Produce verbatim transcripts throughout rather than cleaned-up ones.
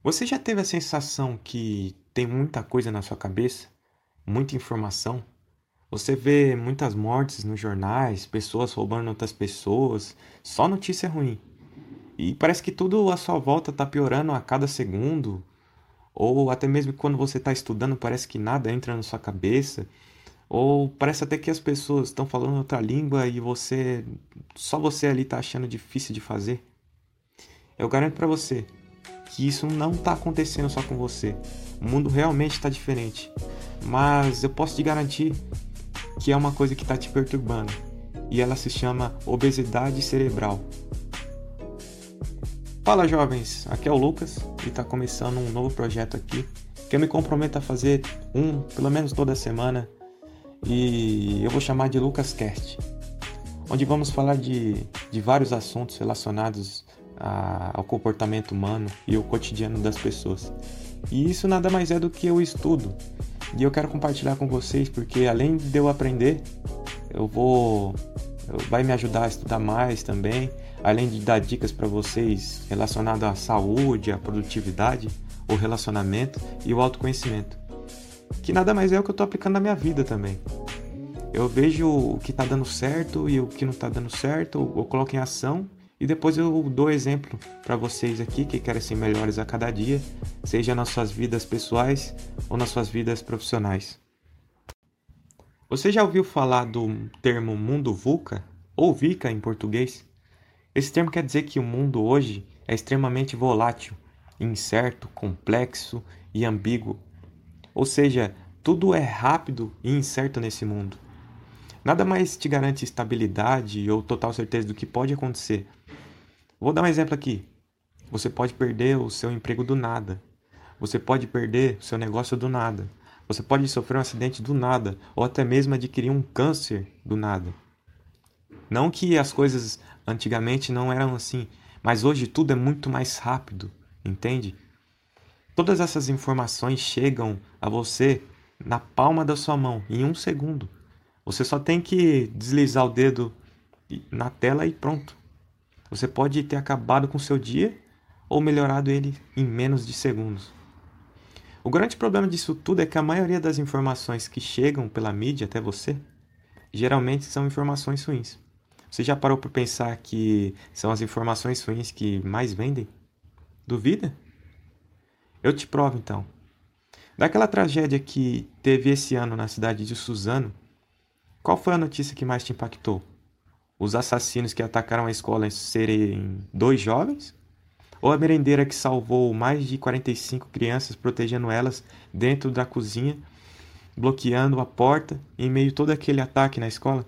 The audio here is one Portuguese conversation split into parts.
Você já teve a sensação que tem muita coisa na sua cabeça? Muita informação? Você vê muitas mortes nos jornais, pessoas roubando outras pessoas, só notícia ruim. E parece que tudo à sua volta está piorando a cada segundo, ou até mesmo quando você está estudando, parece que nada entra na sua cabeça, ou parece até que as pessoas estão falando outra língua e você, só você ali está achando difícil de fazer. Eu garanto para você que isso não está acontecendo só com você. O mundo realmente está diferente. Mas eu posso te garantir que é uma coisa que está te perturbando. E ela se chama obesidade cerebral. Fala, jovens, aqui é o Lucas e está começando um novo projeto aqui que eu me comprometo a fazer um, pelo menos toda semana, e eu vou chamar de LucasCast, onde vamos falar de, de vários assuntos relacionados a, ao comportamento humano e o cotidiano das pessoas. E isso nada mais é do que eu estudo. E eu quero compartilhar com vocês porque além de eu aprender, eu vou vai me ajudar a estudar mais também, além de dar dicas para vocês relacionadas à saúde, à produtividade, o relacionamento e o autoconhecimento. Que nada mais é o que eu estou aplicando na minha vida também. Eu vejo o que está dando certo e o que não está dando certo, eu coloco em ação e depois eu dou exemplo para vocês aqui que querem ser melhores a cada dia, seja nas suas vidas pessoais ou nas suas vidas profissionais. Você já ouviu falar do termo mundo VUCA, ou VICA em português? Esse termo quer dizer que o mundo hoje é extremamente volátil, incerto, complexo e ambíguo. Ou seja, tudo é rápido e incerto nesse mundo. Nada mais te garante estabilidade ou total certeza do que pode acontecer. Vou dar um exemplo aqui. Você pode perder o seu emprego do nada. Você pode perder o seu negócio do nada. Você pode sofrer um acidente do nada, ou até mesmo adquirir um câncer do nada. Não que as coisas antigamente não eram assim, mas hoje tudo é muito mais rápido, entende? Todas essas informações chegam a você na palma da sua mão, em um segundo. Você só tem que deslizar o dedo na tela e pronto. Você pode ter acabado com o seu dia ou melhorado ele em menos de segundos. O grande problema disso tudo é que a maioria das informações que chegam pela mídia até você geralmente são informações ruins. Você já parou para pensar que são as informações ruins que mais vendem? Duvida? Eu te provo então. Daquela tragédia que teve esse ano na cidade de Suzano, qual foi a notícia que mais te impactou? Os assassinos que atacaram a escola serem dois jovens? Ou a merendeira que salvou mais de quarenta e cinco crianças protegendo elas dentro da cozinha, bloqueando a porta em meio a todo aquele ataque na escola?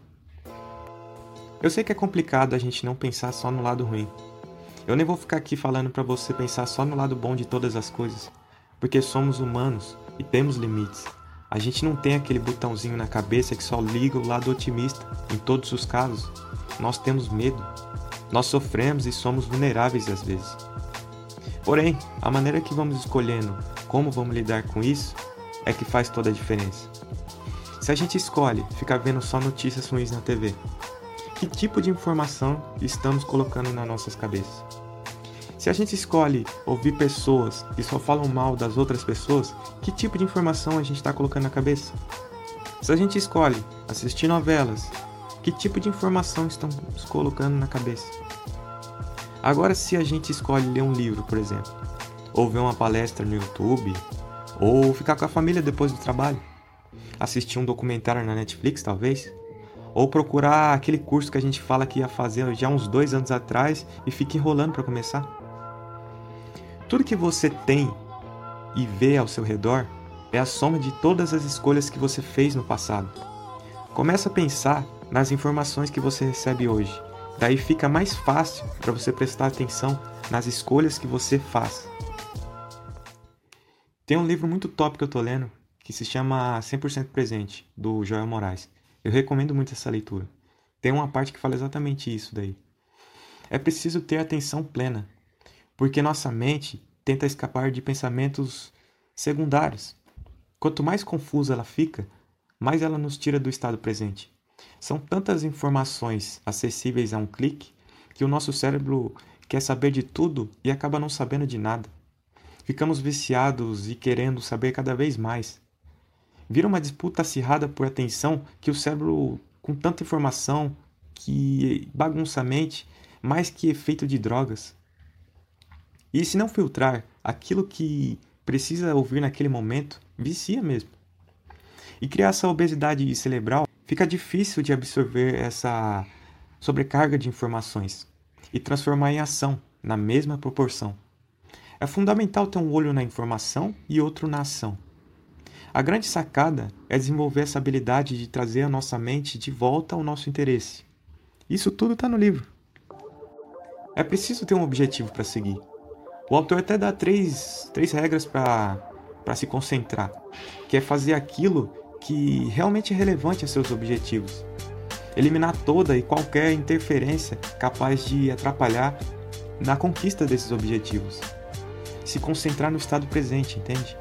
Eu sei que é complicado a gente não pensar só no lado ruim. Eu nem vou ficar aqui falando para você pensar só no lado bom de todas as coisas, porque somos humanos e temos limites. A gente não tem aquele botãozinho na cabeça que só liga o lado otimista em todos os casos. Nós temos medo, nós sofremos e somos vulneráveis às vezes. Porém, a maneira que vamos escolhendo como vamos lidar com isso é que faz toda a diferença. Se a gente escolhe ficar vendo só notícias ruins na T V, que tipo de informação estamos colocando nas nossas cabeças? Se a gente escolhe ouvir pessoas que só falam mal das outras pessoas, que tipo de informação a gente está colocando na cabeça? Se a gente escolhe assistir novelas, que tipo de informação estamos colocando na cabeça? Agora, se a gente escolhe ler um livro, por exemplo, ou ver uma palestra no YouTube, ou ficar com a família depois do trabalho, assistir um documentário na Netflix, talvez, ou procurar aquele curso que a gente fala que ia fazer já uns dois anos atrás e fica enrolando para começar. Tudo que você tem e vê ao seu redor é a soma de todas as escolhas que você fez no passado. Começa a pensar nas informações que você recebe hoje. Daí fica mais fácil para você prestar atenção nas escolhas que você faz. Tem um livro muito top que eu tô lendo que se chama cem por cento Presente, do Joel Moraes. Eu recomendo muito essa leitura. Tem uma parte que fala exatamente isso daí. É preciso ter atenção plena, porque nossa mente tenta escapar de pensamentos secundários. Quanto mais confusa ela fica, mais ela nos tira do estado presente. São tantas informações acessíveis a um clique que o nosso cérebro quer saber de tudo e acaba não sabendo de nada. Ficamos viciados e querendo saber cada vez mais. Vira uma disputa acirrada por atenção que o cérebro, com tanta informação, que bagunça a mente, mais que efeito de drogas. E se não filtrar aquilo que precisa ouvir naquele momento, vicia mesmo. E criar essa obesidade cerebral, fica difícil de absorver essa sobrecarga de informações e transformar em ação, na mesma proporção. É fundamental ter um olho na informação e outro na ação. A grande sacada é desenvolver essa habilidade de trazer a nossa mente de volta ao nosso interesse. Isso tudo está no livro. É preciso ter um objetivo para seguir. O autor até dá três, três regras para para se concentrar, que é fazer aquilo que realmente é relevante a seus objetivos. Eliminar toda e qualquer interferência capaz de atrapalhar na conquista desses objetivos. Se concentrar no estado presente, entende?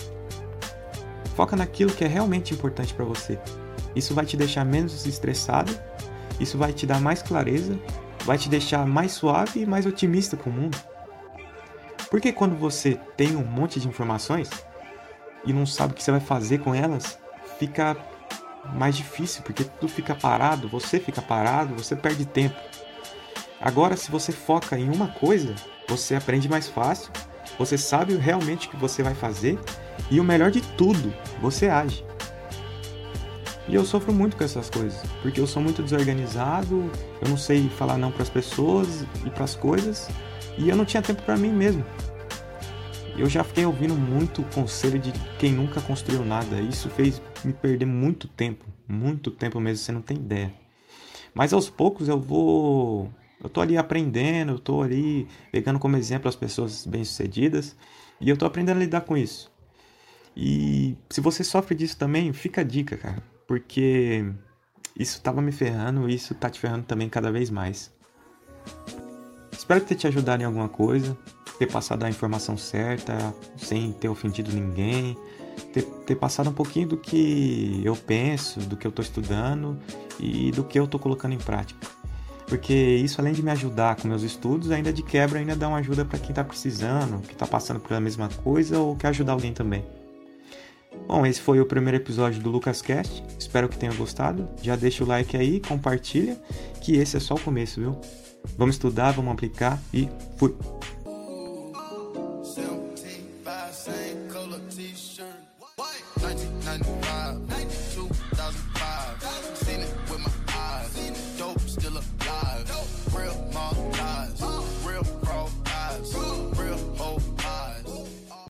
Foca naquilo que é realmente importante para você. Isso vai te deixar menos estressado, isso vai te dar mais clareza, vai te deixar mais suave e mais otimista com o mundo. Porque quando você tem um monte de informações e não sabe o que você vai fazer com elas, fica mais difícil, porque tudo fica parado, você fica parado, você perde tempo. Agora, se você foca em uma coisa, você aprende mais fácil, você sabe realmente o que você vai fazer e o melhor de tudo, você age. E eu sofro muito com essas coisas, porque eu sou muito desorganizado, eu não sei falar não para as pessoas e para as coisas, e eu não tinha tempo para mim mesmo. Eu já fiquei ouvindo muito conselho de quem nunca construiu nada. Isso fez me perder muito tempo. Muito tempo mesmo, você não tem ideia. Mas aos poucos eu vou... Eu tô ali aprendendo, eu tô ali pegando como exemplo as pessoas bem-sucedidas. E eu tô aprendendo a lidar com isso. E se você sofre disso também, fica a dica, cara. Porque isso tava me ferrando e isso tá te ferrando também cada vez mais. Espero ter te ajudado em alguma coisa. Ter passado a informação certa, sem ter ofendido ninguém, ter, ter passado um pouquinho do que eu penso, do que eu estou estudando e do que eu estou colocando em prática. Porque isso, além de me ajudar com meus estudos, ainda de quebra, ainda dá uma ajuda para quem está precisando, que está passando pela mesma coisa ou quer ajudar alguém também. Bom, esse foi o primeiro episódio do LucasCast, espero que tenha gostado. Já deixa o like aí, compartilha, que esse é só o começo, viu? Vamos estudar, vamos aplicar e fui!